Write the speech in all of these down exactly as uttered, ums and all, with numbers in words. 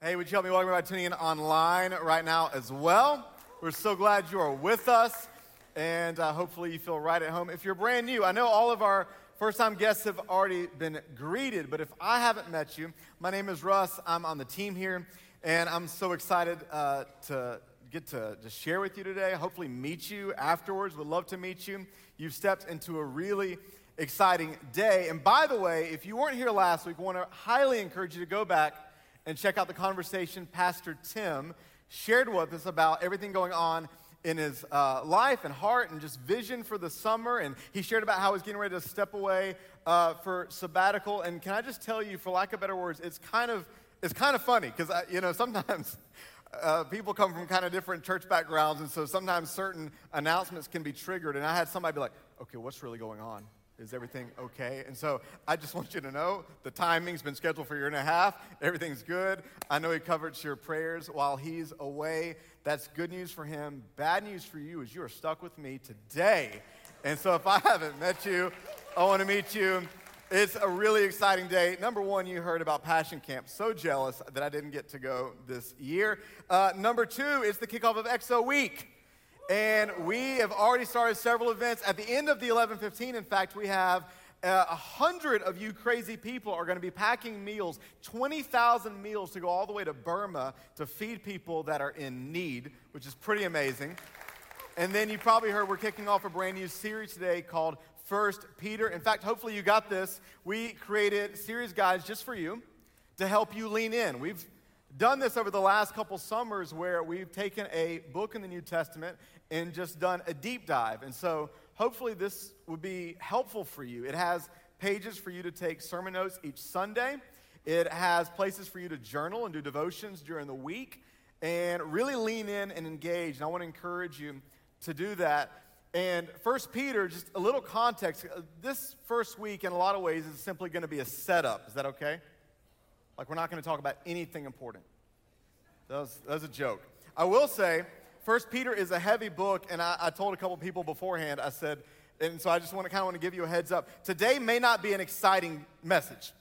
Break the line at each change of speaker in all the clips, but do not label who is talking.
Hey, would you help me welcome everybody tuning in online right now as well? We're so glad you are with us, and uh, hopefully you feel right at home. If you're brand new, I know all of our first-time guests have already been greeted, but if I haven't met you, my name is Russ. I'm on the team here, and I'm so excited uh, to get to just share with you today, hopefully meet you afterwards. Would love to meet you. You've stepped into a really exciting day. And by the way, if you weren't here last week, I want to highly encourage you to go back and check out the conversation Pastor Tim shared with us about everything going on in his uh, life and heart and just vision for the summer. And he shared about how he's getting ready to step away uh, for sabbatical. And can I just tell you, for lack of better words, it's kind of it's kind of funny because, you know, sometimes uh, people come from kind of different church backgrounds. And so sometimes certain announcements can be triggered. And I had somebody be like, okay, what's really going on? Is everything okay? And so I just want you to know the timing's been scheduled for a year and a half. Everything's good. I know he covered your prayers while he's away. That's good news for him. Bad news for you is you are stuck with me today. And so if I haven't met you, I want to meet you. It's a really exciting day. Number one, you heard about Passion Camp. So jealous that I didn't get to go this year. Uh, number two, it's the kickoff of X O Week. And we have already started several events. At the end of the eleven fifteen, in fact, we have a uh, hundred of you crazy people are going to be packing meals, twenty thousand meals to go all the way to Burma to feed people that are in need, which is pretty amazing. And then you probably heard we're kicking off a brand new series today called First Peter. In fact, hopefully you got this. We created series guides just for you to help you lean in. We've done this over the last couple summers where we've taken a book in the New Testament and just done a deep dive. And so hopefully this would be helpful for you. It has pages for you to take sermon notes each Sunday. It has places for you to journal and do devotions during the week and really lean in and engage. And I want to encourage you to do that. And First Peter, just a little context. This first week in a lot of ways is simply going to be a setup. Is that okay? Like, we're not going to talk about anything important. That was, that was a joke. I will say, First Peter is a heavy book, and I, I told a couple people beforehand, I said, and so I just want to kind of want to give you a heads up. Today may not be an exciting message,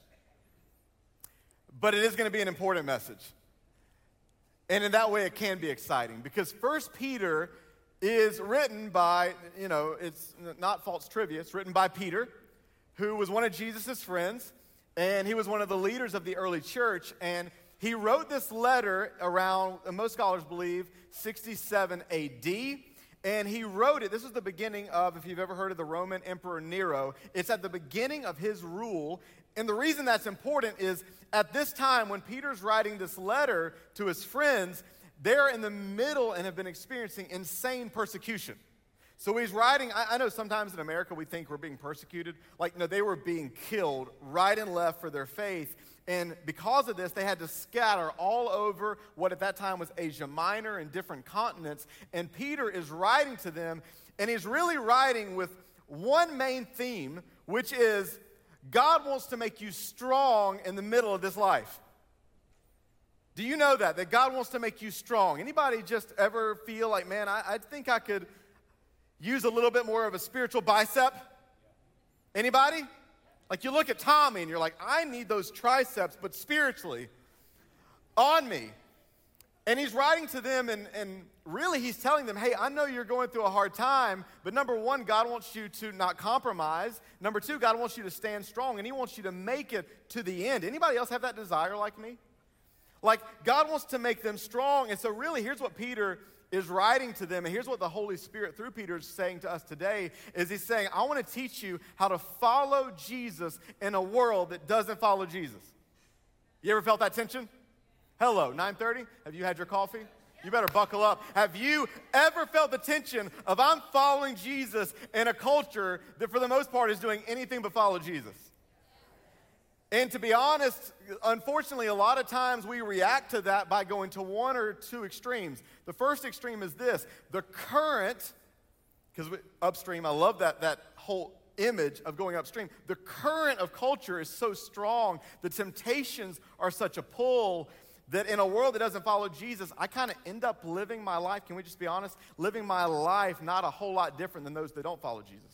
but it is going to be an important message. And in that way, it can be exciting, because First Peter is written by, you know, it's not false trivia, it's written by Peter, who was one of Jesus' friends. And he was one of the leaders of the early church, and he wrote this letter around, most scholars believe, sixty-seven A D, and he wrote it, this was the beginning of, if you've ever heard of the Roman Emperor Nero, it's at the beginning of his rule, and the reason that's important is, at this time, when Peter's writing this letter to his friends, they're in the middle and have been experiencing insane persecution. So he's writing, I, I know sometimes in America we think we're being persecuted. Like, no, they were being killed right and left for their faith. And because of this, they had to scatter all over what at that time was Asia Minor and different continents. And Peter is writing to them, and he's really writing with one main theme, which is God wants to make you strong in the middle of this life. Do you know that? That God wants to make you strong? Anybody just ever feel like, man, I, I think I could use a little bit more of a spiritual bicep? Anybody? Like, you look at Tommy and you're like, I need those triceps, but spiritually, on me. And he's writing to them, and, and really he's telling them, hey, I know you're going through a hard time, but number one, God wants you to not compromise. Number two, God wants you to stand strong, and he wants you to make it to the end. Anybody else have that desire like me? Like, God wants to make them strong. And so really, here's what Peter is writing to them, and here's what the Holy Spirit through Peter is saying to us today, is he's saying, I want to teach you how to follow Jesus in a world that doesn't follow Jesus. You ever felt that tension? Hello, nine thirty, have you had your coffee? You better buckle up. Have you ever felt the tension of I'm following Jesus in a culture that for the most part is doing anything but follow Jesus? And to be honest, unfortunately, a lot of times we react to that by going to one or two extremes. The first extreme is this: the current, because upstream, I love that, that whole image of going upstream. The current of culture is so strong, the temptations are such a pull, that in a world that doesn't follow Jesus, I kind of end up living my life, can we just be honest, living my life not a whole lot different than those that don't follow Jesus.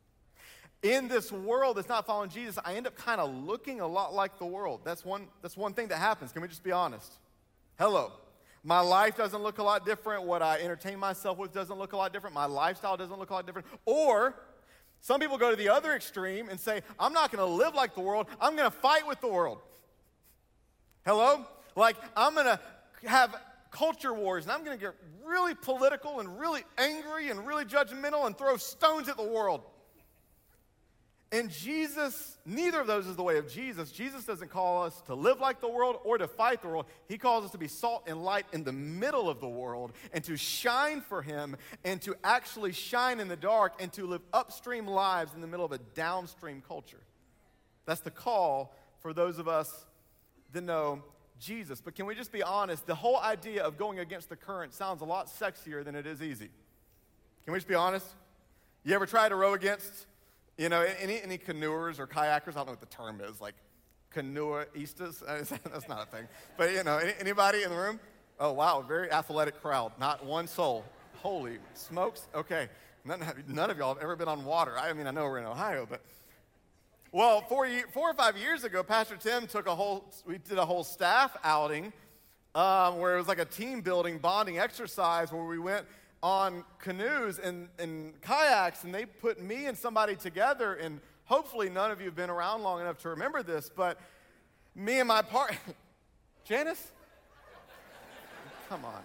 In this world that's not following Jesus, I end up kind of looking a lot like the world. That's one, that's one thing that happens. Can we just be honest? Hello. My life doesn't look a lot different. What I entertain myself with doesn't look a lot different. My lifestyle doesn't look a lot different. Or some people go to the other extreme and say, I'm not going to live like the world. I'm going to fight with the world. Hello? Like, I'm going to have culture wars, and I'm going to get really political and really angry and really judgmental and throw stones at the world. And Jesus, neither of those is the way of Jesus. Jesus doesn't call us to live like the world or to fight the world. He calls us to be salt and light in the middle of the world and to shine for him and to actually shine in the dark and to live upstream lives in the middle of a downstream culture. That's the call for those of us that know Jesus. But can we just be honest? The whole idea of going against the current sounds a lot sexier than it is easy. Can we just be honest? You ever try to row against, you know, any, any canoers or kayakers? I don't know what the term is, like canoeistas? That's not a thing. But, you know, any, anybody in the room? Oh, wow, very athletic crowd. Not one soul. Holy smokes. Okay. None, none of y'all have ever been on water. I mean, I know we're in Ohio, but... Well, four, year, four or five years ago, Pastor Tim took a whole, we did a whole staff outing um, where it was like a team building, bonding exercise where we went on canoes and, and kayaks, and they put me and somebody together, and hopefully none of you have been around long enough to remember this, but me and my partner, Janice? Come on.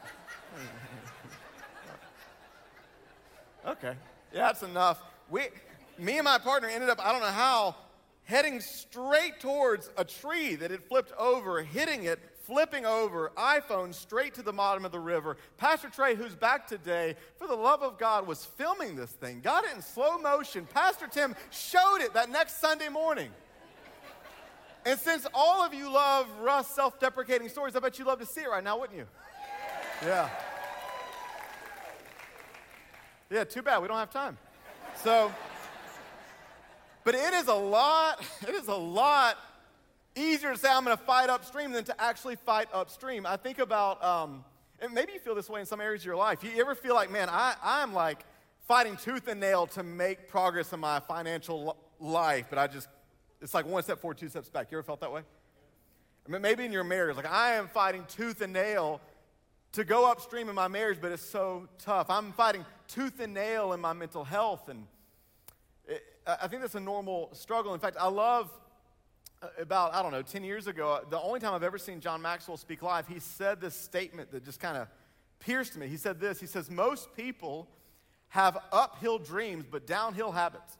Okay, yeah, that's enough. We, me and my partner ended up, I don't know how, heading straight towards a tree that had flipped over, hitting it, flipping over, iPhone straight to the bottom of the river. Pastor Trey, who's back today, for the love of God, was filming this thing, got it in slow motion. Pastor Tim showed it that next Sunday morning. And since all of you love Russ self-deprecating stories, I bet you love to see it right now, wouldn't you? Yeah. Yeah, too bad, we don't have time. So... But it is a lot, it is a lot easier to say I'm going to fight upstream than to actually fight upstream. I think about, um, and maybe you feel this way in some areas of your life. You ever feel like, man, I, I'm like fighting tooth and nail to make progress in my financial life, but I just, it's like one step forward, two steps back. You ever felt that way? I mean, maybe in your marriage, like I am fighting tooth and nail to go upstream in my marriage, but it's so tough. I'm fighting tooth and nail in my mental health, and I think that's a normal struggle. In fact, I love about, I don't know, ten years ago, the only time I've ever seen John Maxwell speak live, he said this statement that just kind of pierced me. He said this, he says, most people have uphill dreams but downhill habits.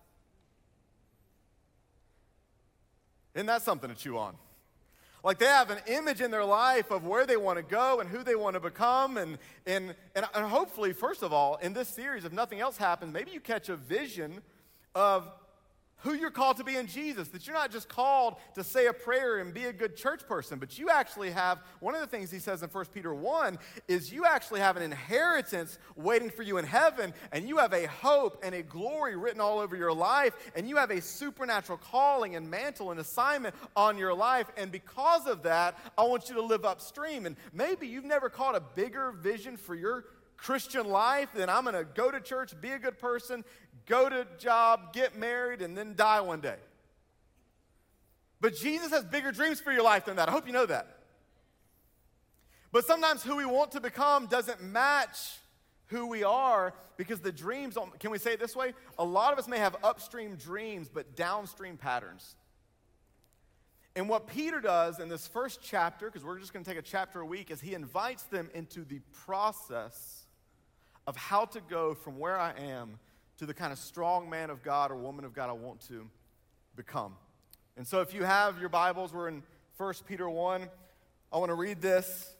Isn't that something to chew on? Like they have an image in their life of where they want to go and who they want to become. And, and, and, and hopefully, first of all, in this series, if nothing else happens, maybe you catch a vision of who you're called to be in Jesus, that you're not just called to say a prayer and be a good church person, but you actually have, one of the things he says in First Peter one is you actually have an inheritance waiting for you in heaven, and you have a hope and a glory written all over your life, and you have a supernatural calling and mantle and assignment on your life, and because of that, I want you to live upstream. And maybe you've never caught a bigger vision for your Christian life than I'm going to go to church, be a good person, go to job, get married, and then die one day. But Jesus has bigger dreams for your life than that. I hope you know that. But sometimes who we want to become doesn't match who we are because the dreams, don't, can we say it this way? A lot of us may have upstream dreams, but downstream patterns. And what Peter does in this first chapter, because we're just going to take a chapter a week, is he invites them into the process of how to go from where I am to the kind of strong man of God or woman of God I want to become. And so if you have your Bibles, we're in First Peter one. I want to read this.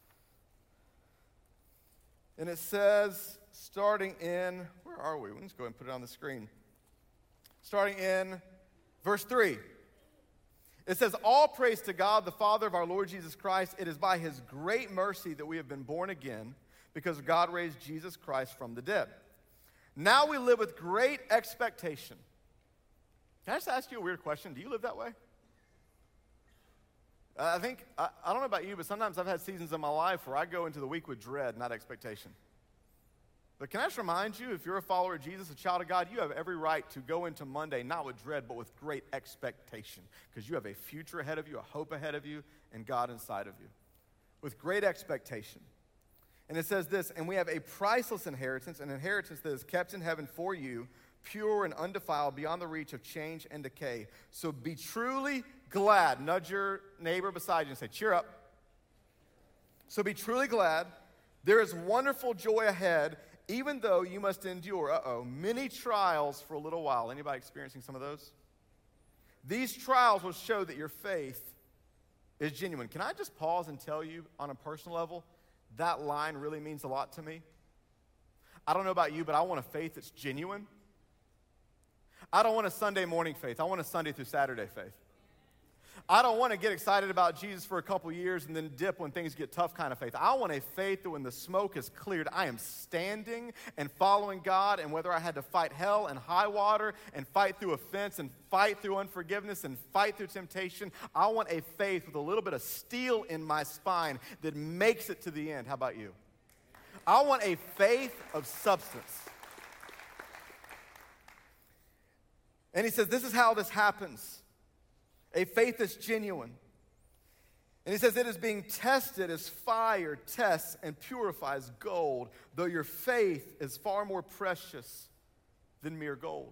And it says, starting in, where are we? Let's go ahead and put it on the screen. Starting in verse three. It says, all praise to God, the Father of our Lord Jesus Christ. It is by his great mercy that we have been born again, because God raised Jesus Christ from the dead. Now we live with great expectation. Can I just ask you a weird question? Do you live that way? Uh, I think, I, I don't know about you, but sometimes I've had seasons in my life where I go into the week with dread, not expectation. But can I just remind you, if you're a follower of Jesus, a child of God, you have every right to go into Monday, not with dread, but with great expectation, because you have a future ahead of you, a hope ahead of you, and God inside of you. with great expectation. And it says this, and we have a priceless inheritance, an inheritance that is kept in heaven for you, pure and undefiled, beyond the reach of change and decay. So be truly glad. Nudge your neighbor beside you and say, cheer up. So be truly glad. There is wonderful joy ahead, even though you must endure, uh-oh, many trials for a little while. Anybody experiencing some of those? These trials will show that your faith is genuine. Can I just pause and tell you on a personal level, that line really means a lot to me? I don't know about you, but I want a faith that's genuine. I don't want a Sunday morning faith. I want a Sunday through Saturday faith. I don't want to get excited about Jesus for a couple years and then dip when things get tough kind of faith. I want a faith that when the smoke is cleared, I am standing and following God, and whether I had to fight hell and high water and fight through offense and fight through unforgiveness and fight through temptation, I want a faith with a little bit of steel in my spine that makes it to the end. How about you? I want a faith of substance. And he says, this is how this happens. A faith that's genuine. And he says it is being tested as fire tests and purifies gold, though your faith is far more precious than mere gold.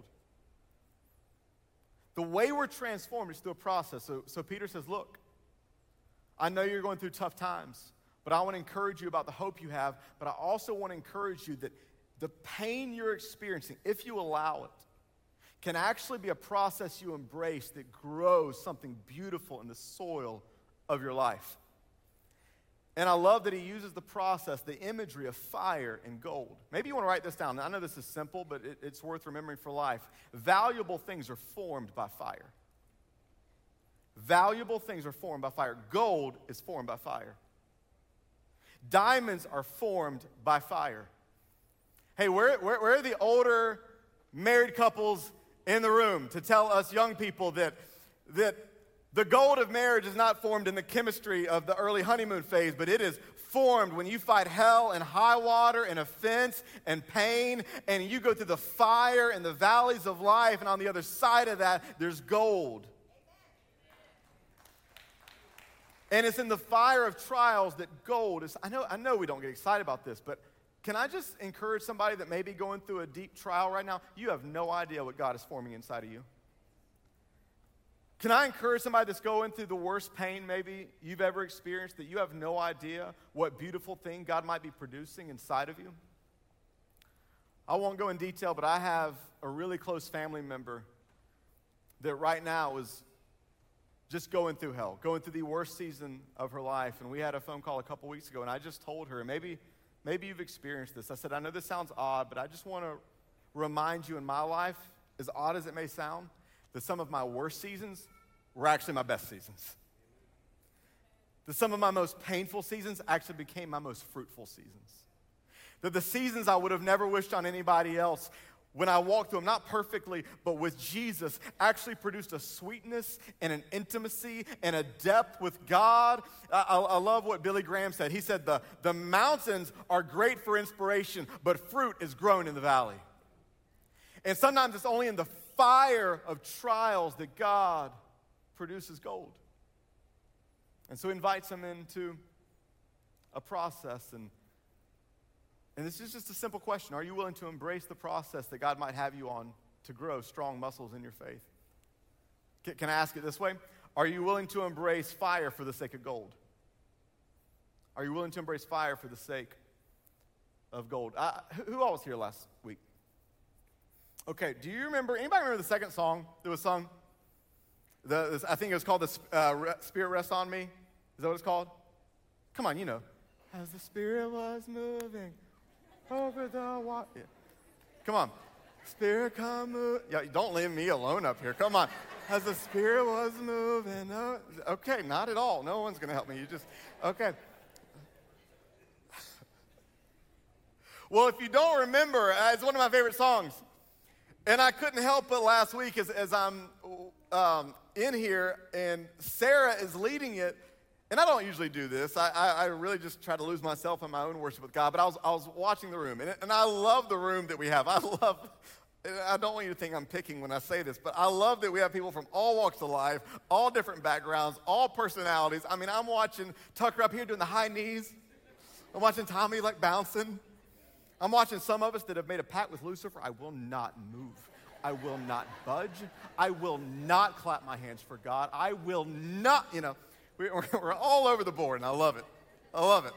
The way we're transformed is through a process. So, so Peter says, look, I know you're going through tough times, but I want to encourage you about the hope you have, but I also want to encourage you that the pain you're experiencing, if you allow it, can actually be a process you embrace that grows something beautiful in the soil of your life. And I love that he uses the process, the imagery of fire and gold. Maybe you want to write this down. I know this is simple, but it, it's worth remembering for life. Valuable things are formed by fire. Valuable things are formed by fire. Gold is formed by fire. Diamonds are formed by fire. Hey, where, where, where are the older married couples in the room to tell us young people that, that the gold of marriage is not formed in the chemistry of the early honeymoon phase, but it is formed when you fight hell and high water and offense and pain, and you go through the fire and the valleys of life, and on the other side of that, there's gold. And it's in the fire of trials that gold is. I know, I know we don't get excited about this, but can I just encourage somebody that may be going through a deep trial right now? You have no idea what God is forming inside of you. Can I encourage somebody that's going through the worst pain maybe you've ever experienced, that you have no idea what beautiful thing God might be producing inside of you? I won't go in detail, but I have a really close family member that right now is just going through hell, going through the worst season of her life. And we had a phone call a couple weeks ago, and I just told her, maybe... Maybe you've experienced this. I said, I know this sounds odd, but I just want to remind you in my life, as odd as it may sound, that some of my worst seasons were actually my best seasons. That some of my most painful seasons actually became my most fruitful seasons. That the seasons I would have never wished on anybody else, when I walked through them, not perfectly, but with Jesus, actually produced a sweetness and an intimacy and a depth with God. I, I, I love what Billy Graham said. He said, the, the mountains are great for inspiration, but fruit is grown in the valley. And sometimes it's only in the fire of trials that God produces gold. And so he invites them into a process. And And this is just a simple question. Are you willing to embrace the process that God might have you on to grow strong muscles in your faith? Can, can I ask it this way? Are you willing to embrace fire for the sake of gold? Are you willing to embrace fire for the sake of gold? Uh, who all was here last week? Okay, do you remember, anybody remember the second song that was sung? The, this, I think it was called The uh, Spirit Rests on Me. Is that what it's called? Come on, you know. As the Spirit was moving over the water. Yeah. Come on. Spirit come move. Yeah, don't leave me alone up here. Come on. As the Spirit was moving. Oh, okay, not at all. No one's going to help me. You just, okay. Well, if you don't remember, uh, it's one of my favorite songs. And I couldn't help but last week as, as I'm um, in here and Sarah is leading it. And I don't usually do this. I, I, I really just try to lose myself in my own worship with God. But I was, I was watching the room. And, and I love the room that we have. I love, I don't want you to think I'm picking when I say this, but I love that we have people from all walks of life, all different backgrounds, all personalities. I mean, I'm watching Tucker up here doing the high knees. I'm watching Tommy like bouncing. I'm watching some of us that have made a pact with Lucifer. I will not move. I will not budge. I will not clap my hands for God. I will not, you know, we're, we're all over the board, and I love it. I love it.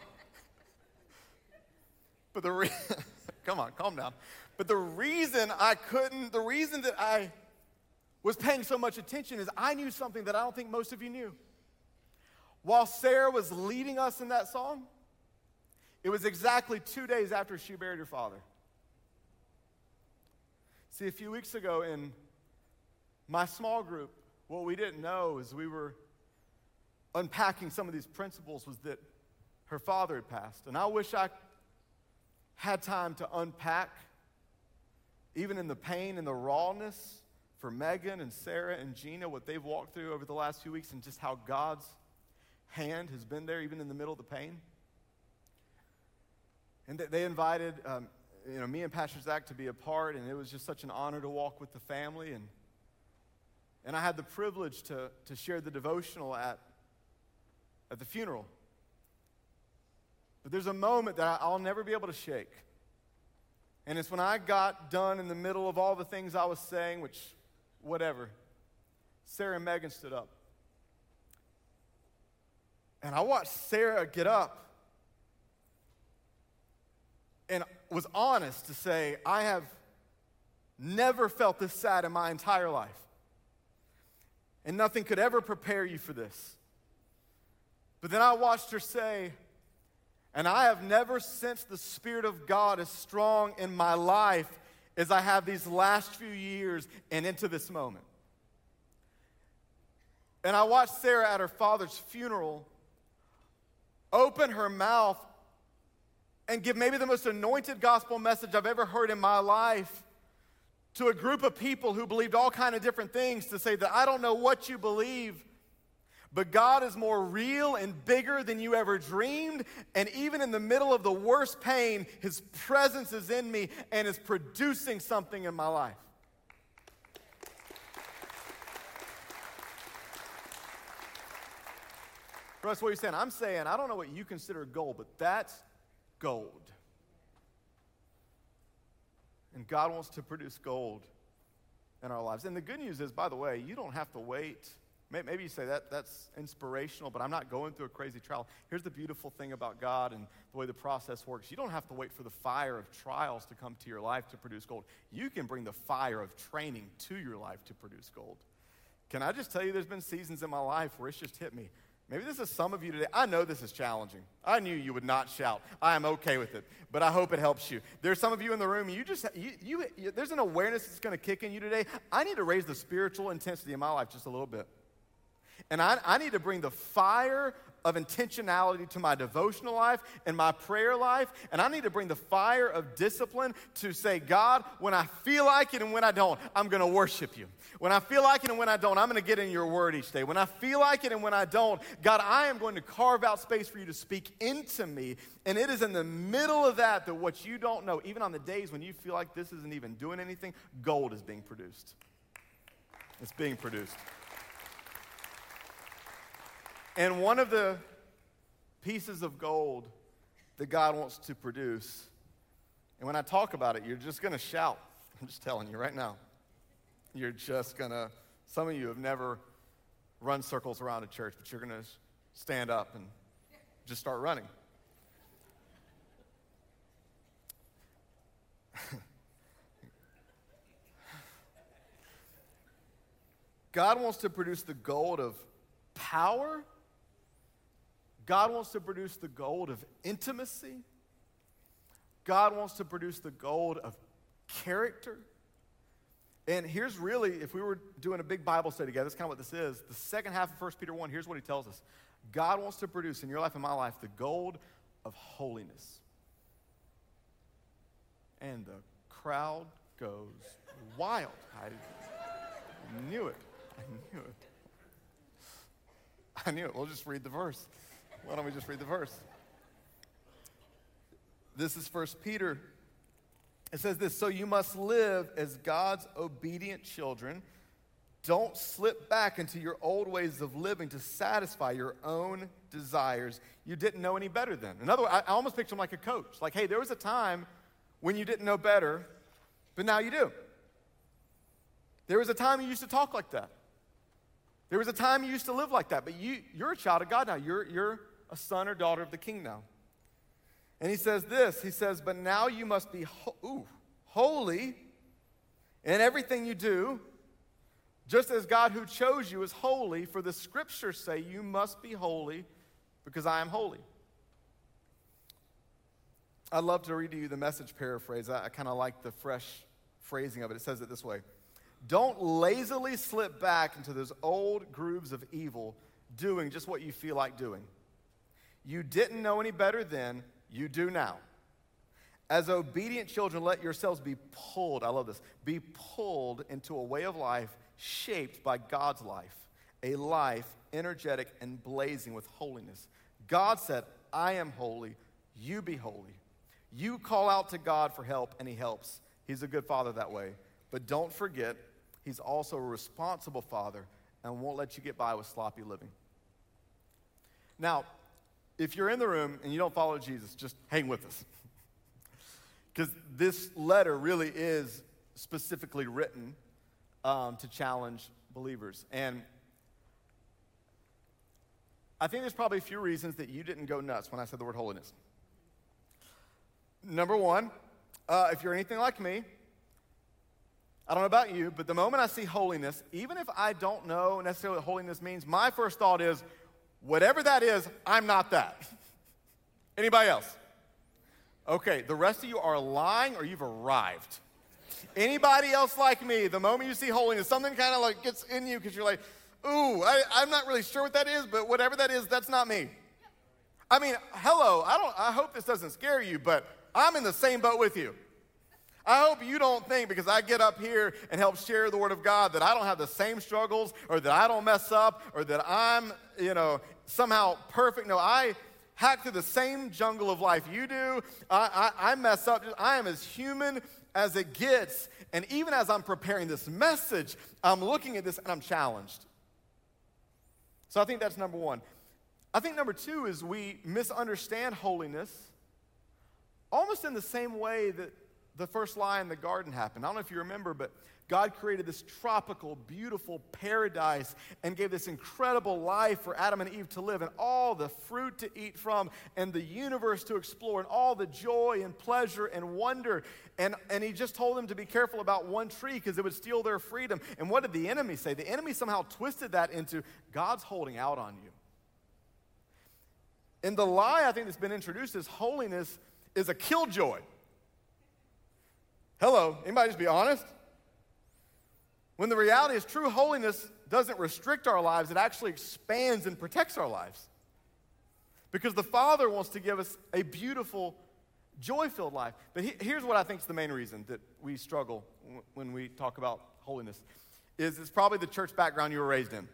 But the re- come on, calm down. But the reason I couldn't, the reason that I was paying so much attention is I knew something that I don't think most of you knew. While Sarah was leading us in that song, it was exactly two days after she buried her father. See, a few weeks ago in my small group, what we didn't know is we were unpacking some of these principles was that her father had passed. And I wish I had time to unpack, even in the pain and the rawness, for Megan and Sarah and Gina, what they've walked through over the last few weeks and just how God's hand has been there even in the middle of the pain. And they invited um, you know, me and Pastor Zach to be a part, and it was just such an honor to walk with the family. And, and I had the privilege to, to share the devotional at, at the funeral. But there's a moment that I'll never be able to shake. And it's when I got done in the middle of all the things I was saying, which, whatever, Sarah and Megan stood up. And I watched Sarah get up and was honest to say, I have never felt this sad in my entire life. And nothing could ever prepare you for this. But then I watched her say, and I have never sensed the Spirit of God as strong in my life as I have these last few years and into this moment. And I watched Sarah at her father's funeral open her mouth and give maybe the most anointed gospel message I've ever heard in my life to a group of people who believed all kind of different things, to say that I don't know what you believe, but God is more real and bigger than you ever dreamed. And even in the middle of the worst pain, His presence is in me and is producing something in my life. Russ, what are you saying? I'm saying, I don't know what you consider gold, but that's gold. And God wants to produce gold in our lives. And the good news is, by the way, you don't have to wait. Maybe you say that that's inspirational, but I'm not going through a crazy trial. Here's the beautiful thing about God and the way the process works. You don't have to wait for the fire of trials to come to your life to produce gold. You can bring the fire of training to your life to produce gold. Can I just tell you, there's been seasons in my life where it's just hit me. Maybe this is some of you today. I know this is challenging. I knew you would not shout. I am okay with it, but I hope it helps you. There's some of you in the room, you just, you, you, you there's an awareness that's going to kick in you today. I need to raise the spiritual intensity in my life just a little bit. And I, I need to bring the fire of intentionality to my devotional life and my prayer life. And I need to bring the fire of discipline to say, God, when I feel like it and when I don't, I'm going to worship you. When I feel like it and when I don't, I'm going to get in your word each day. When I feel like it and when I don't, God, I am going to carve out space for you to speak into me. And it is in the middle of that that what you don't know, even on the days when you feel like this isn't even doing anything, gold is being produced. It's being produced. And one of the pieces of gold that God wants to produce, and when I talk about it, you're just going to shout. I'm just telling you right now. You're just going to, some of you have never run circles around a church, but you're going to stand up and just start running. God wants to produce the gold of power. God wants to produce the gold of intimacy. God wants to produce the gold of character. And here's really, if we were doing a big Bible study together, that's kind of what this is. The second half of First Peter one, here's what he tells us. God wants to produce in your life and my life the gold of holiness. And the crowd goes wild. I knew it. I knew it. I knew it. We'll just read the verse. Why don't we just read the verse? This is First Peter It says this, so you must live as God's obedient children. Don't slip back into your old ways of living to satisfy your own desires. You didn't know any better then. In other words, I almost picture him like a coach. Like, hey, there was a time when you didn't know better, but now you do. There was a time you used to talk like that. There was a time you used to live like that, but you, you're a child of God now. You're, you're a son or daughter of the King now. And he says this, he says, but now you must be ho- ooh, holy in everything you do, just as God who chose you is holy, for the scriptures say you must be holy because I am holy. I'd love to read to you the Message paraphrase. I, I kind of like the fresh phrasing of it. It says it this way. Don't lazily slip back into those old grooves of evil, doing just what you feel like doing. You didn't know any better then, you do now. As obedient children, let yourselves be pulled, I love this, be pulled into a way of life shaped by God's life, a life energetic and blazing with holiness. God said, I am holy, you be holy. You call out to God for help, and he helps. He's a good father that way. But don't forget, he's also a responsible father and won't let you get by with sloppy living. Now, if you're in the room and you don't follow Jesus, just hang with us. Because this letter really is specifically written um, to challenge believers. And I think there's probably a few reasons that you didn't go nuts when I said the word holiness. Number one, uh, if you're anything like me, I don't know about you, but the moment I see holiness, even if I don't know necessarily what holiness means, my first thought is, whatever that is, I'm not that. Anybody else? Okay, the rest of you are lying or you've arrived. Anybody else like me, the moment you see holiness, something kind of like gets in you because you're like, ooh, I, I'm not really sure what that is, but whatever that is, that's not me. I mean, hello, I don't. I hope this doesn't scare you, but I'm in the same boat with you. I hope you don't think because I get up here and help share the word of God that I don't have the same struggles or that I don't mess up or that I'm, you know, somehow perfect. No, I hack through the same jungle of life you do. I, I, I mess up. I am as human as it gets. And even as I'm preparing this message, I'm looking at this and I'm challenged. So I think that's number one. I think number two is we misunderstand holiness almost in the same way that the first lie in the garden happened. I don't know if you remember, but God created this tropical, beautiful paradise and gave this incredible life for Adam and Eve to live and all the fruit to eat from and the universe to explore and all the joy and pleasure and wonder. And, and he just told them to be careful about one tree because it would steal their freedom. And what did the enemy say? The enemy somehow twisted that into God's holding out on you. And the lie I think that's been introduced is holiness is a killjoy. Hello, anybody just be honest? When the reality is true holiness doesn't restrict our lives, it actually expands and protects our lives. Because the Father wants to give us a beautiful, joy-filled life. But he, here's what I think is the main reason that we struggle w- when we talk about holiness, is it's probably the church background you were raised in.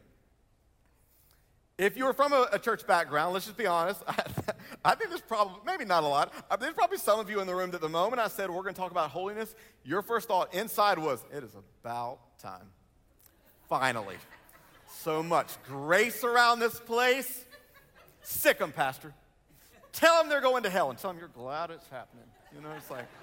If you were from a, a church background, let's just be honest, I, I think there's probably, maybe not a lot, uh, there's probably some of you in the room that the moment I said we're going to talk about holiness, your first thought inside was, it is about time. Finally. So much grace around this place. Sick them, Pastor. Tell them they're going to hell and tell them you're glad it's happening. You know, it's like.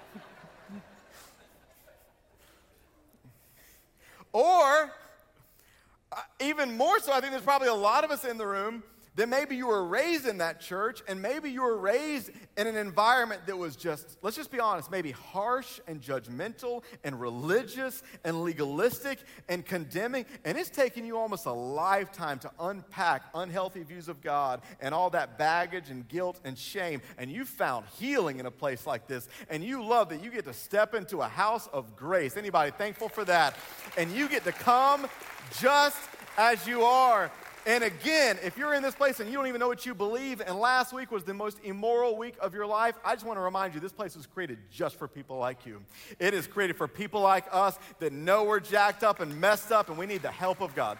Or, Uh, even more so, I think there's probably a lot of us in the room that maybe you were raised in that church and maybe you were raised in an environment that was just, let's just be honest, maybe harsh and judgmental and religious and legalistic and condemning. And it's taken you almost a lifetime to unpack unhealthy views of God and all that baggage and guilt and shame. And you found healing in a place like this. And you love that you get to step into a house of grace. Anybody thankful for that? And you get to come just as you are. And again, if you're in this place and you don't even know what you believe, and last week was the most immoral week of your life, I just want to remind you, this place was created just for people like you. It is created for people like us that know we're jacked up and messed up and we need the help of God.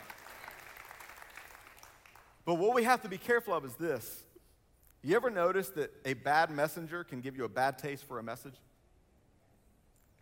But what we have to be careful of is this. You ever notice that a bad messenger can give you a bad taste for a message?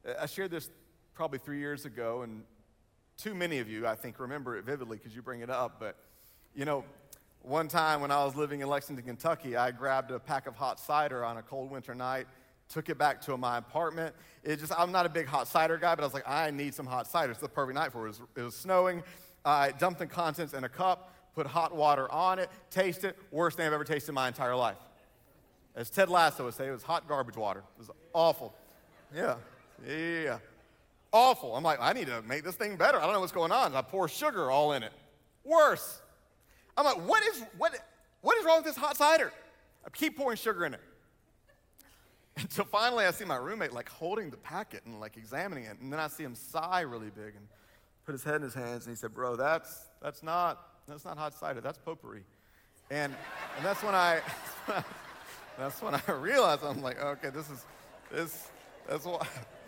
I shared this probably three years ago, and too many of you, I think, remember it vividly because you bring it up. But, you know, one time when I was living in Lexington, Kentucky, I grabbed a pack of hot cider on a cold winter night, took it back to my apartment. It just, I'm not a big hot cider guy, but I was like, I need some hot cider. It's the perfect night for it. It was, it was snowing. I dumped the contents in a cup, put hot water on it, taste it. Worst thing I've ever tasted in my entire life. As Ted Lasso would say, it was hot garbage water. It was awful. Yeah, yeah, awful. I'm like, I need to make this thing better. I don't know what's going on. I pour sugar all in it. Worse. I'm like, what is what what is wrong with this hot cider? I keep pouring sugar in it. Until finally I see my roommate like holding the packet and like examining it. And then I see him sigh really big and put his head in his hands, and he said, bro, that's that's not that's not hot cider, that's potpourri. And and that's when I that's when I realized, I'm like, okay, this is this that's what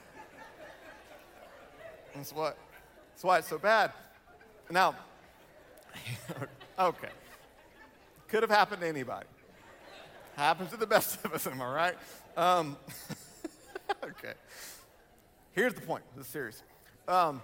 that's what that's why it's so bad. Now okay. Could have happened to anybody. Happens to the best of us, am I right? Um, okay. Here's the point. This is serious. Um,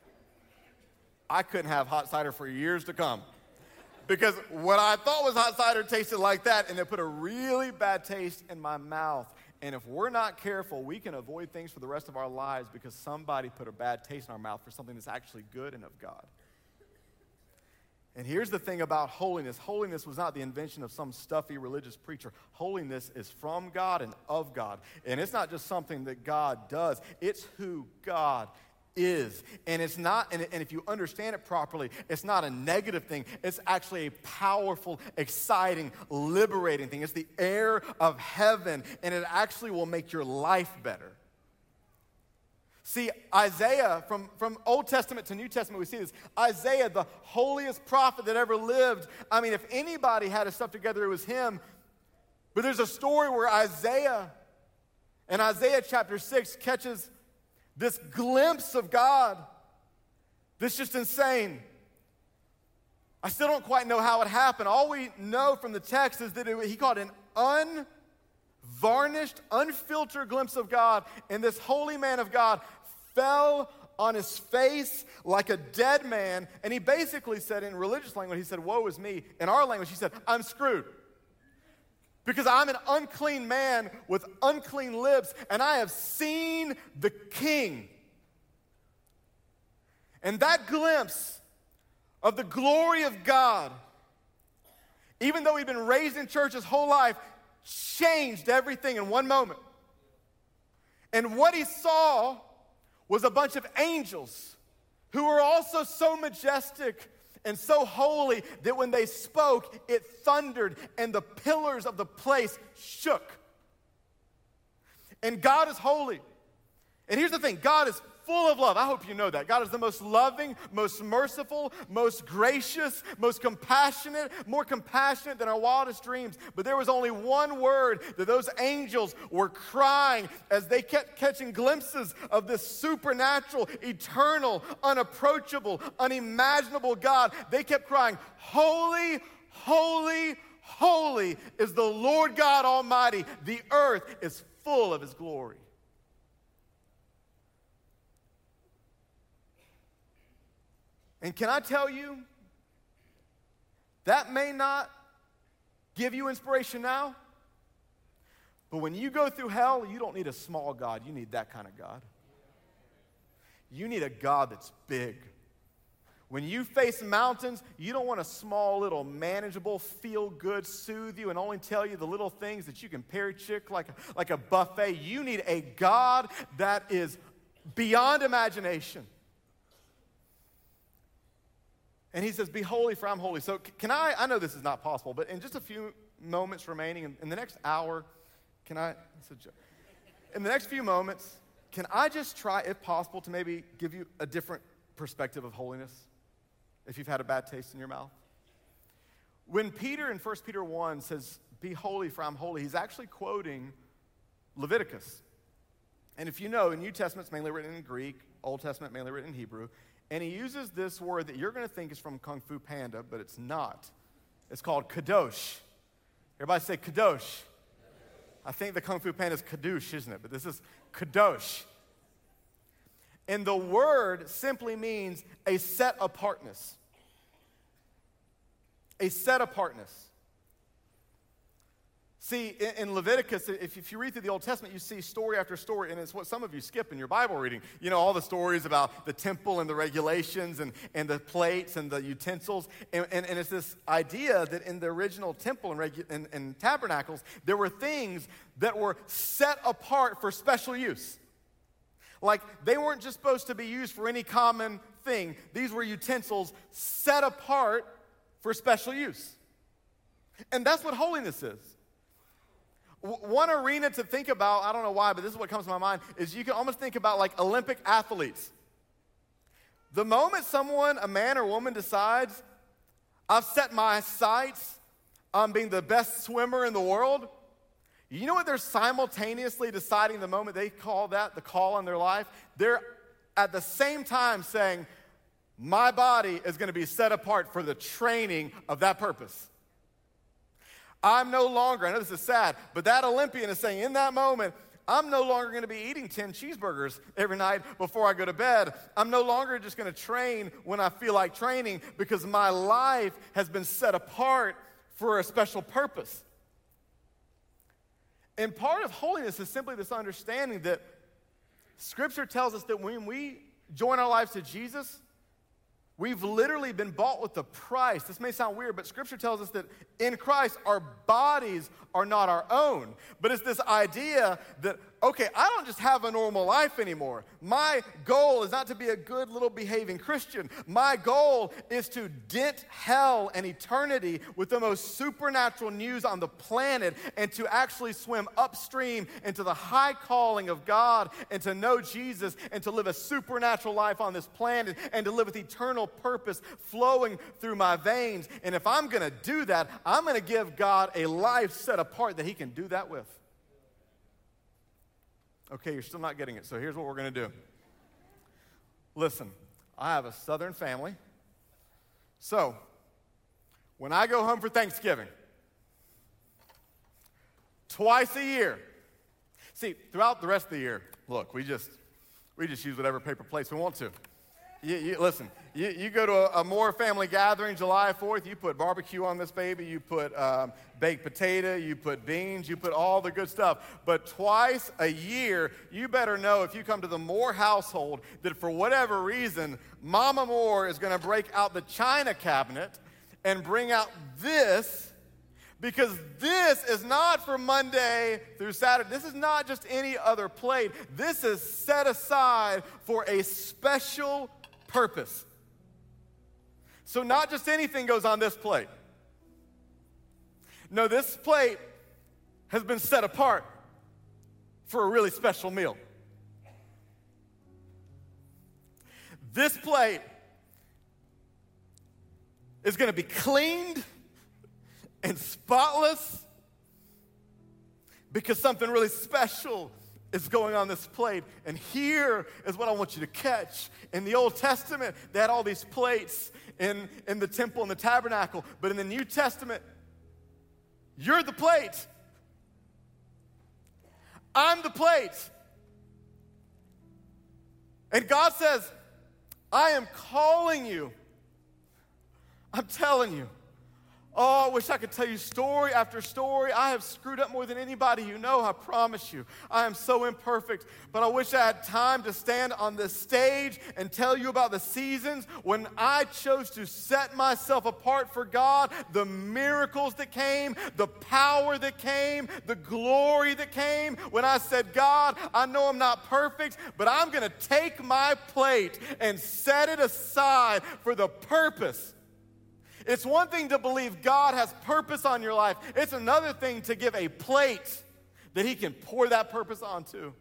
I couldn't have hot cider for years to come because what I thought was hot cider tasted like that, and it put a really bad taste in my mouth. And if we're not careful, we can avoid things for the rest of our lives because somebody put a bad taste in our mouth for something that's actually good and of God. And here's the thing about holiness. Holiness was not the invention of some stuffy religious preacher. Holiness is from God and of God. And it's not just something that God does. It's who God is. And it's not, and, and if you understand it properly, it's not a negative thing. It's actually a powerful, exciting, liberating thing. It's the air of heaven, and it actually will make your life better. See, Isaiah, from, from Old Testament to New Testament, we see this. Isaiah, the holiest prophet that ever lived. I mean, if anybody had his stuff together, it was him. But there's a story where Isaiah, in Isaiah chapter six, catches this glimpse of God that's just insane. I still don't quite know how it happened. All we know from the text is that it, he caught an un varnished, unfiltered glimpse of God, and this holy man of God fell on his face like a dead man, and he basically said, in religious language, he said, woe is me. In our language, he said, I'm screwed. Because I'm an unclean man with unclean lips, and I have seen the King. And that glimpse of the glory of God, even though he'd been raised in church his whole life, changed everything in one moment. And what he saw was a bunch of angels who were also so majestic and so holy that when they spoke, it thundered and the pillars of the place shook. And God is holy. And here's the thing, God is full of love. I hope you know that. God is the most loving, most merciful, most gracious, most compassionate, more compassionate than our wildest dreams. But there was only one word that those angels were crying as they kept catching glimpses of this supernatural, eternal, unapproachable, unimaginable God. They kept crying, holy, holy, holy is the Lord God Almighty. The earth is full of his glory. And can I tell you, that may not give you inspiration now, but when you go through hell, you don't need a small God. You need that kind of God. You need a God that's big. When you face mountains, you don't want a small, little, manageable, feel-good, soothe you, and only tell you the little things that you can parry-chick like, like a buffet. You need a God that is beyond imagination. And he says, be holy for I'm holy. So can I, I know this is not possible, but in just a few moments remaining, in, in the next hour, can I, that's a joke. In the next few moments, can I just try, if possible, to maybe give you a different perspective of holiness, if you've had a bad taste in your mouth? When Peter in First Peter one says, be holy for I'm holy, he's actually quoting Leviticus. And if you know, the New Testament's mainly written in Greek, Old Testament mainly written in Hebrew. And he uses this word that you're going to think is from Kung Fu Panda, but it's not. It's called kadosh. Everybody say kadosh. I think the Kung Fu Panda is kadoosh, isn't it? But this is kadosh. And the word simply means a set apartness. A set apartness. See, in, in Leviticus, if, if you read through the Old Testament, you see story after story, and it's what some of you skip in your Bible reading. You know, all the stories about the temple and the regulations and, and the plates and the utensils. And, and, and it's this idea that in the original temple and, regu- and, and tabernacles, there were things that were set apart for special use. Like, they weren't just supposed to be used for any common thing. These were utensils set apart for special use. And that's what holiness is. One arena to think about, I don't know why, but this is what comes to my mind, is you can almost think about like Olympic athletes. The moment someone, a man or woman, decides, I've set my sights on being the best swimmer in the world, you know what they're simultaneously deciding the moment they call that the call in their life? They're at the same time saying, my body is going to be set apart for the training of that purpose. I'm no longer, I know this is sad, but that Olympian is saying in that moment, I'm no longer going to be eating ten cheeseburgers every night before I go to bed. I'm no longer just going to train when I feel like training because my life has been set apart for a special purpose. And part of holiness is simply this understanding that Scripture tells us that when we join our lives to Jesus, we've literally been bought with a price. This may sound weird, but Scripture tells us that in Christ, our bodies are not our own. But it's this idea that, okay, I don't just have a normal life anymore. My goal is not to be a good little behaving Christian. My goal is to dent hell and eternity with the most supernatural news on the planet and to actually swim upstream into the high calling of God and to know Jesus and to live a supernatural life on this planet and to live with eternal purpose flowing through my veins. And if I'm going to do that, I'm going to give God a life set apart that he can do that with. Okay, you're still not getting it, so here's what we're going to do. Listen, I have a Southern family, so when I go home for Thanksgiving, twice a year, see, throughout the rest of the year, look, we just we just use whatever paper plates we want to. You, you, listen, you, you go to a, a Moore family gathering July fourth, you put barbecue on this baby, you put um, baked potato, you put beans, you put all the good stuff. But twice a year, you better know if you come to the Moore household that for whatever reason, Mama Moore is going to break out the china cabinet and bring out this, because this is not for Monday through Saturday. This is not just any other plate. This is set aside for a special purpose. So not just anything goes on this plate. No, this plate has been set apart for a really special meal. This plate is going to be cleaned and spotless because something really special is going on this plate. And here is what I want you to catch. In the Old Testament, they had all these plates in, in the temple and the tabernacle. But in the New Testament, you're the plate. I'm the plate. And God says, I am calling you. I'm telling you. Oh, I wish I could tell you story after story. I have screwed up more than anybody you know, I promise you. I am so imperfect, but I wish I had time to stand on this stage and tell you about the seasons when I chose to set myself apart for God, the miracles that came, the power that came, the glory that came, when I said, God, I know I'm not perfect, but I'm going to take my plate and set it aside for the purpose. It's one thing to believe God has purpose on your life. It's another thing to give a plate that he can pour that purpose onto.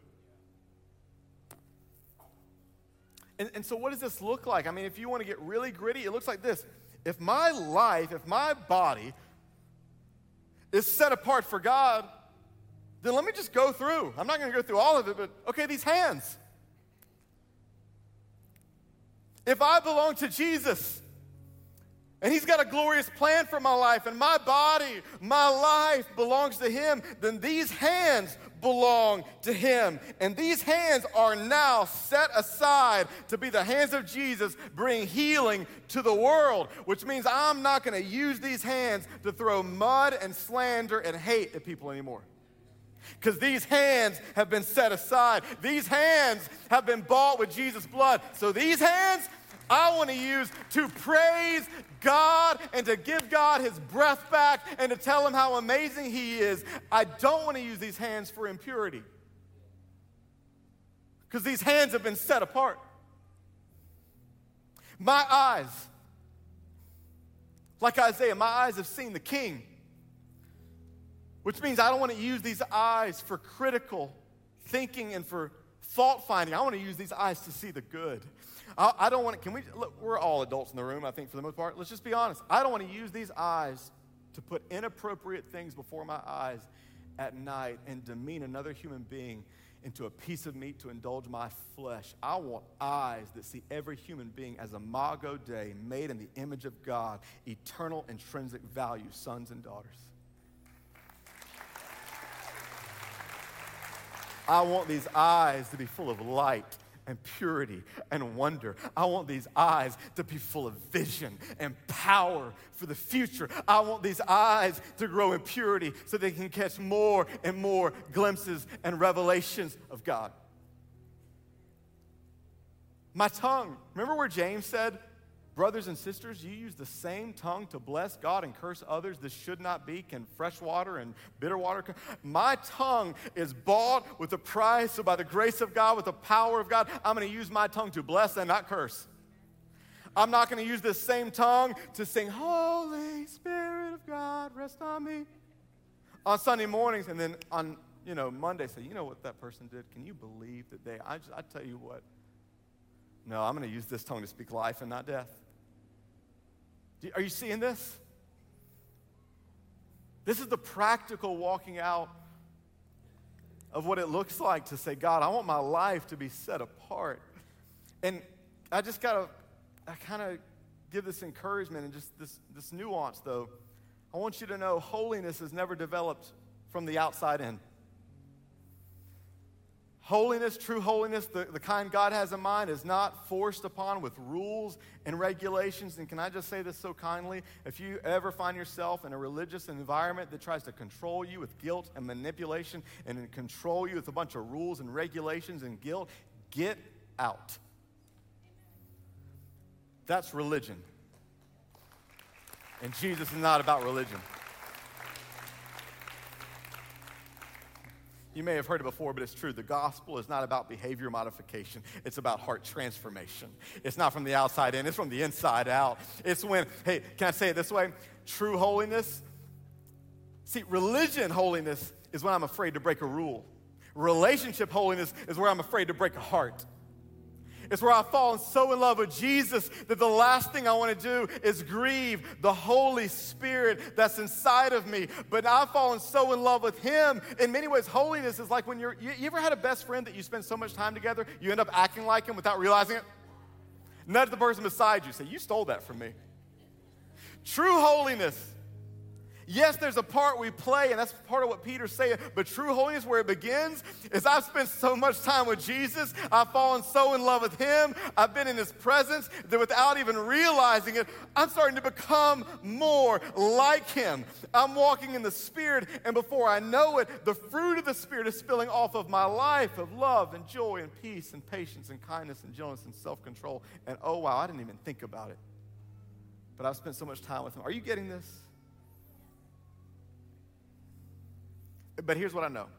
And, and so what does this look like? I mean, if you want to get really gritty, it looks like this. If my life, if my body is set apart for God, then let me just go through. I'm not going to go through all of it, but okay, these hands. If I belong to Jesus, and he's got a glorious plan for my life, and my body, my life belongs to him, then these hands belong to him. And these hands are now set aside to be the hands of Jesus, bring healing to the world, which means I'm not going to use these hands to throw mud and slander and hate at people anymore. Because these hands have been set aside. These hands have been bought with Jesus' blood. So these hands, I want to use to praise God and to give God his breath back and to tell him how amazing he is. I don't want to use these hands for impurity, because these hands have been set apart. My eyes, like Isaiah, my eyes have seen the King, which means I don't want to use these eyes for critical thinking and for fault finding. I want to use these eyes to see the good. I, I don't want to, can we, look, we're all adults in the room, I think, for the most part. Let's just be honest. I don't want to use these eyes to put inappropriate things before my eyes at night and demean another human being into a piece of meat to indulge my flesh. I want eyes that see every human being as imago Dei, made in the image of God, eternal intrinsic value, sons and daughters. I want these eyes to be full of light and purity and wonder. I want these eyes to be full of vision and power for the future. I want these eyes to grow in purity so they can catch more and more glimpses and revelations of God. My tongue, remember where James said, brothers and sisters, you use the same tongue to bless God and curse others. This should not be. Can fresh water and bitter water? My tongue is bought with a price. So by the grace of God, with the power of God, I'm going to use my tongue to bless and not curse. I'm not going to use this same tongue to sing, Holy Spirit of God, rest on me, on Sunday mornings, and then on, you know, Monday say, you know what that person did? Can you believe that they, I, just, I tell you what, no, I'm going to use this tongue to speak life and not death. Are you seeing this? This is the practical walking out of what it looks like to say, God, I want my life to be set apart. And I just got to, I kind of give this encouragement and just this, this nuance, though. I want you to know holiness is never developed from the outside in. Holiness, true holiness, the, the kind God has in mind, is not forced upon with rules and regulations. And can I just say this so kindly? If you ever find yourself in a religious environment that tries to control you with guilt and manipulation and control you with a bunch of rules and regulations and guilt, get out. That's religion. And Jesus is not about religion. You may have heard it before, but it's true. The gospel is not about behavior modification. It's about heart transformation. It's not from the outside in. It's from the inside out. It's when, hey, can I say it this way? True holiness. See, religion holiness is when I'm afraid to break a rule. Relationship holiness is where I'm afraid to break a heart. It's where I've fallen so in love with Jesus that the last thing I want to do is grieve the Holy Spirit that's inside of me. But I've fallen so in love with him. In many ways, holiness is like when you're, you, you ever had a best friend that you spend so much time together, you end up acting like him without realizing it? Nudge the person beside you, say, you stole that from me. True holiness. Yes, there's a part we play, and that's part of what Peter's saying, but true holiness, where it begins, is I've spent so much time with Jesus, I've fallen so in love with him, I've been in his presence, that without even realizing it, I'm starting to become more like him. I'm walking in the Spirit, and before I know it, the fruit of the Spirit is spilling off of my life of love and joy and peace and patience and kindness and gentleness and self-control, and oh wow, I didn't even think about it. But I've spent so much time with him. Are you getting this? But here's what I know.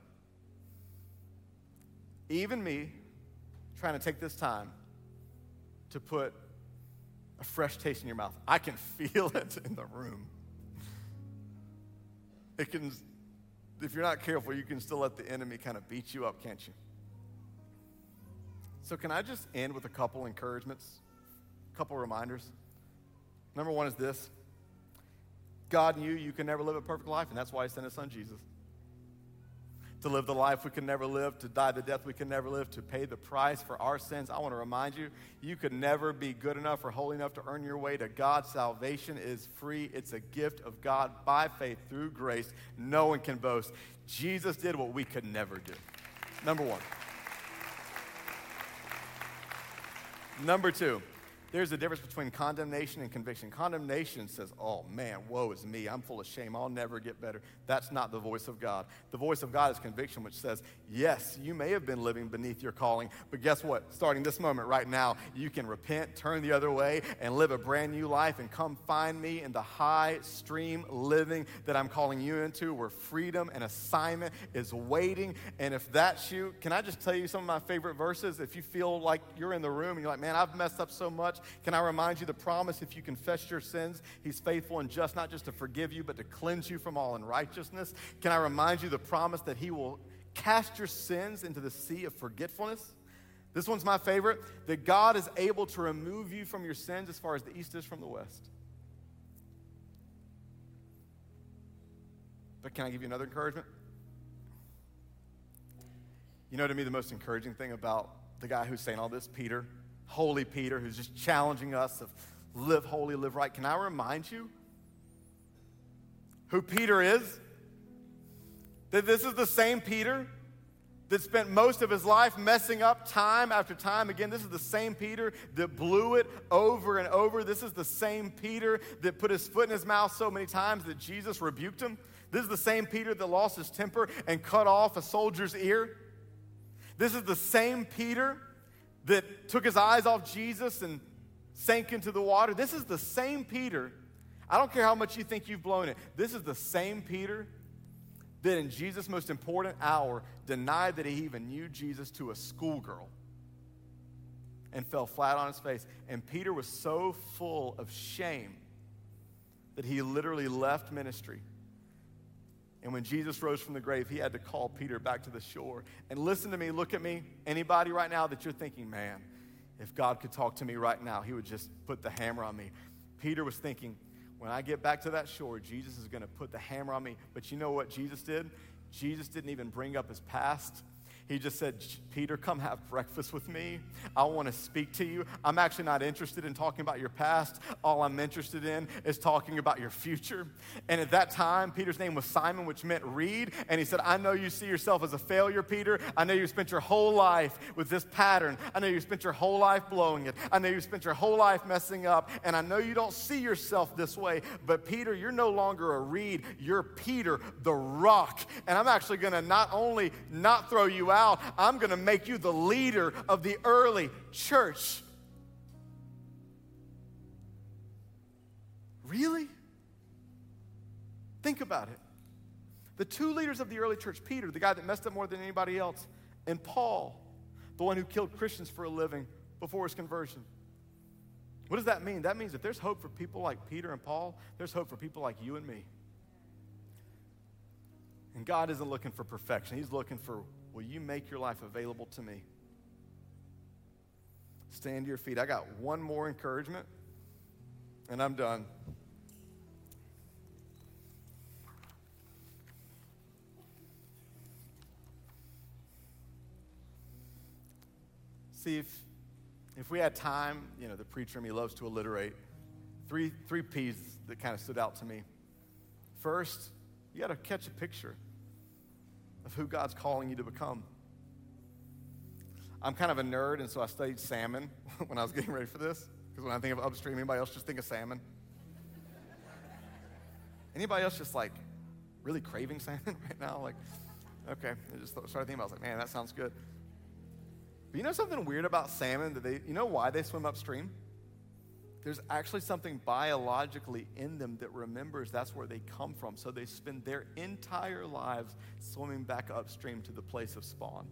Even me trying to take this time to put a fresh taste in your mouth, I can feel it in the room. It can, if you're not careful, you can still let the enemy kind of beat you up, can't you? So can I just end with a couple encouragements, a couple reminders? Number one is this. God knew you can never live a perfect life, and that's why he sent his son Jesus. to live the life we can never live, to die the death we can never live, to pay the price for our sins. I want to remind you, you could never be good enough or holy enough to earn your way to God. Salvation is free. It's a gift of God by faith through grace. No one can boast. Jesus did what we could never do. Number one. Number two. There's a difference between condemnation and conviction. Condemnation says, oh man, woe is me. I'm full of shame. I'll never get better. That's not the voice of God. The voice of God is conviction, which says, yes, you may have been living beneath your calling, but guess what? Starting this moment right now, you can repent, turn the other way, and live a brand new life and come find me in the high stream living that I'm calling you into, where freedom and assignment is waiting. And if that's you, can I just tell you some of my favorite verses? If you feel like you're in the room and you're like, man, I've messed up so much, can I remind you the promise? If you confess your sins, he's faithful and just, not just to forgive you, but to cleanse you from all unrighteousness. Can I remind you the promise that he will cast your sins into the sea of forgetfulness? This one's my favorite, that God is able to remove you from your sins as far as the east is from the west. But can I give you another encouragement? You know, to me, the most encouraging thing about the guy who's saying all this, Peter, Holy Peter, who's just challenging us to live holy, live right. Can I remind you who Peter is? That this is the same Peter that spent most of his life messing up time after time. Again, this is the same Peter that blew it over and over. This is the same Peter that put his foot in his mouth so many times that Jesus rebuked him. This is the same Peter that lost his temper and cut off a soldier's ear. This is the same Peter that took his eyes off Jesus and sank into the water. This is the same Peter. I don't care how much you think you've blown it. This is the same Peter that in Jesus' most important hour denied that he even knew Jesus to a schoolgirl and fell flat on his face. And Peter was so full of shame that he literally left ministry. And when Jesus rose from the grave, he had to call Peter back to the shore. And listen to me, look at me. Anybody right now that you're thinking, man, if God could talk to me right now, he would just put the hammer on me. Peter was thinking, when I get back to that shore, Jesus is going to put the hammer on me. But you know what Jesus did? Jesus didn't even bring up his past. He just said, Peter, come have breakfast with me. I want to speak to you. I'm actually not interested in talking about your past. All I'm interested in is talking about your future. And at that time, Peter's name was Simon, which meant reed. And he said, I know you see yourself as a failure, Peter. I know you spent your whole life with this pattern. I know you spent your whole life blowing it. I know you spent your whole life messing up. And I know you don't see yourself this way. But Peter, you're no longer a reed. You're Peter, the rock. And I'm actually going to not only not throw you out, I'm going to make you the leader of the early church. Really? Think about it. The two leaders of the early church, Peter, the guy that messed up more than anybody else, and Paul, the one who killed Christians for a living before his conversion. What does that mean? That means if there's hope for people like Peter and Paul, there's hope for people like you and me. And God isn't looking for perfection. He's looking for, will you make your life available to me? Stand to your feet. I got one more encouragement, and I'm done. See, if, if we had time, you know, the preacher, he loves to alliterate. Three, three P's that kind of stood out to me. First, you got to catch a picture of who God's calling you to become. I'm kind of a nerd, and so I studied salmon when I was getting ready for this, because when I think of upstream, anybody else just think of salmon? Anybody else just like really craving salmon right now? Like, okay, I just started thinking about it. I was like, man, that sounds good. But you know something weird about salmon? That they, you know why they swim upstream? There's actually something biologically in them that remembers that's where they come from. So they spend their entire lives swimming back upstream to the place of spawn.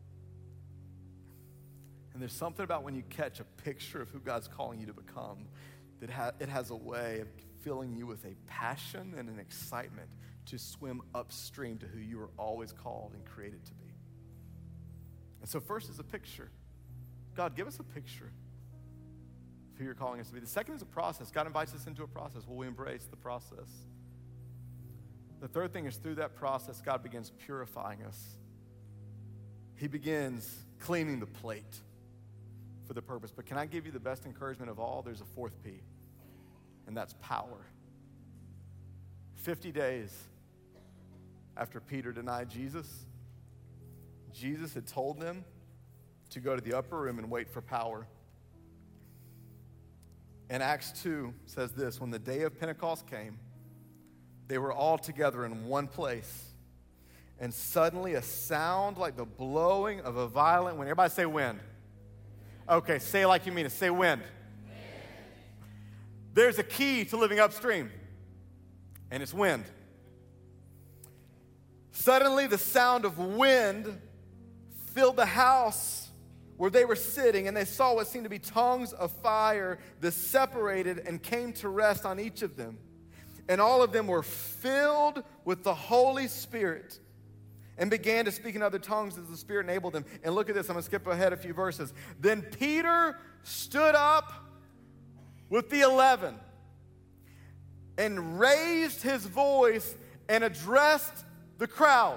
And there's something about when you catch a picture of who God's calling you to become, that ha- it has a way of filling you with a passion and an excitement to swim upstream to who you were always called and created to be. And so first is a picture. God, give us a picture of who you're calling us to be. The second is a process. God invites us into a process. Will we embrace the process? The third thing is through that process, God begins purifying us he begins cleaning the plate for the purpose. But can I give you the best encouragement of all? There's a fourth P, and that's power. fifty days after Peter denied Jesus, Jesus had told them to go to the upper room and wait for power. And Acts two says this: when the day of Pentecost came, they were all together in one place. And suddenly a sound like the blowing of a violent wind. Everybody say wind. Okay, say it like you mean it. Say wind. Wind. There's a key to living upstream, and it's wind. Suddenly the sound of wind filled the house where they were sitting, and they saw what seemed to be tongues of fire that separated and came to rest on each of them. And all of them were filled with the Holy Spirit and began to speak in other tongues as the Spirit enabled them. And look at this. I'm going to skip ahead a few verses. Then Peter stood up with the eleven and raised his voice and addressed the crowd.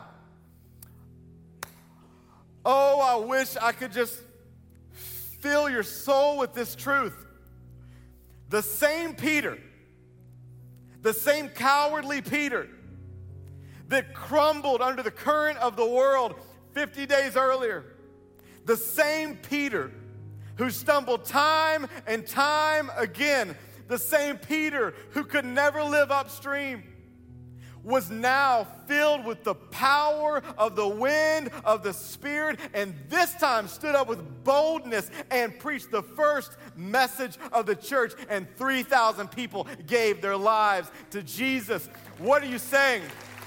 Oh, I wish I could just fill your soul with this truth. The same Peter, the same cowardly Peter that crumbled under the current of the world fifty days earlier, the same Peter who stumbled time and time again, the same Peter who could never live upstream, was now filled with the power of the wind of the Spirit, and this time stood up with boldness and preached the first message of the church, and three thousand people gave their lives to Jesus. What are you saying?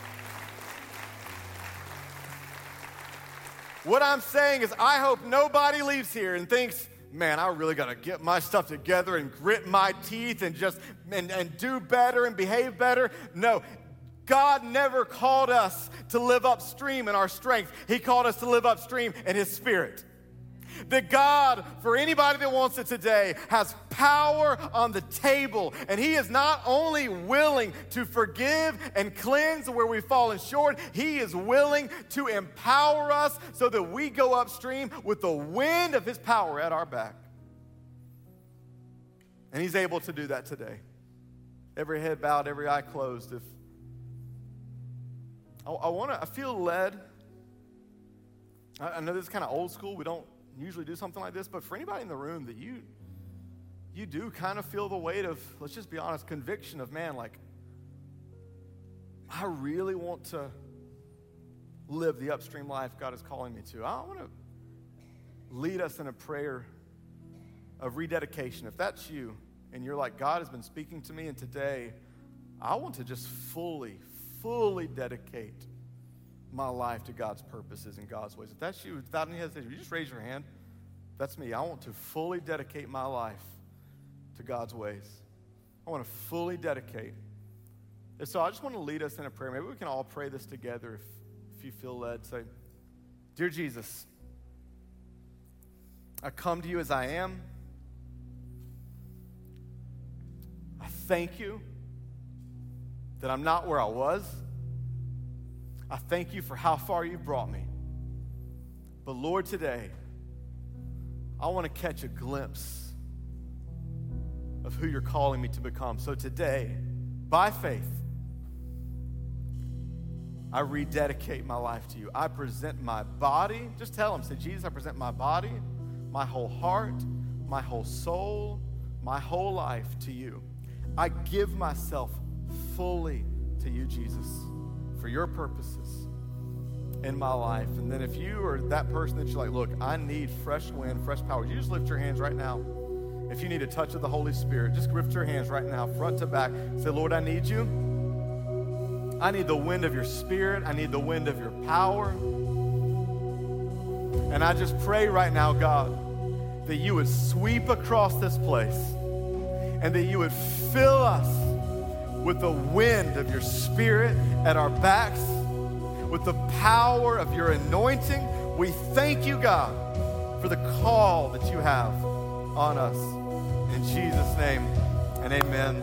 What I'm saying is I hope nobody leaves here and thinks, man, I really got to get my stuff together and grit my teeth and just and, and do better and behave better. No. God never called us to live upstream in our strength. He called us to live upstream in His Spirit. That God, for anybody that wants it today, has power on the table. And He is not only willing to forgive and cleanse where we've fallen short, He is willing to empower us so that we go upstream with the wind of His power at our back. And He's able to do that today. Every head bowed, every eye closed. If I, I want to, I feel led. I, I know this is kind of old school. We don't usually do something like this, but for anybody in the room that you you do kind of feel the weight of, let's just be honest, conviction of, man, like, I really want to live the upstream life God is calling me to. I want to lead us in a prayer of rededication. If that's you and you're like, God has been speaking to me, and today I want to just fully, fully dedicate my life to God's purposes and God's ways. If that's you, without any hesitation, you just raise your hand. That's me. I want to fully dedicate my life to God's ways. I want to fully dedicate. And so I just want to lead us in a prayer. Maybe we can all pray this together if, if you feel led. Say, Dear Jesus, I come to you as I am. I thank you that I'm not where I was. I thank you for how far you've brought me. But Lord, today, I want to catch a glimpse of who you're calling me to become. So today, by faith, I rededicate my life to you. I present my body. Just tell him, say, Jesus, I present my body, my whole heart, my whole soul, my whole life to you. I give myself fully to you, Jesus, for your purposes in my life. And then if you are that person that you're like, look, I need fresh wind, fresh power, you just lift your hands right now. If you need a touch of the Holy Spirit, just lift your hands right now, front to back. Say, Lord, I need you. I need the wind of your Spirit. I need the wind of your power. And I just pray right now, God, that you would sweep across this place and that you would fill us with the wind of your Spirit at our backs, with the power of your anointing. We thank you, God, for the call that you have on us. In Jesus' name, and amen.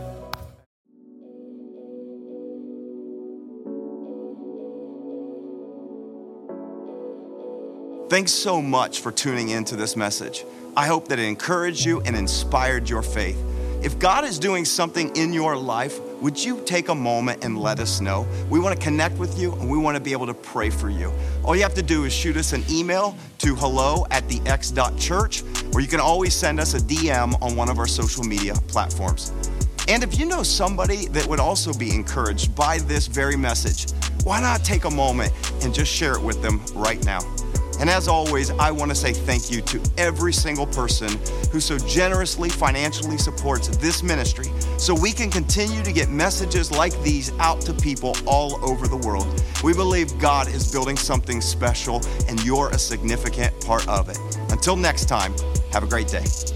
Thanks so much for tuning into this message. I hope that it encouraged you and inspired your faith. If God is doing something in your life, would you take a moment and let us know? We want to connect with you and we want to be able to pray for you. All you have to do is shoot us an email to hello at the x dot church, or you can always send us a D M on one of our social media platforms. And if you know somebody that would also be encouraged by this very message, why not take a moment and just share it with them right now? And as always, I want to say thank you to every single person who so generously financially supports this ministry so we can continue to get messages like these out to people all over the world. We believe God is building something special and you're a significant part of it. Until next time, have a great day.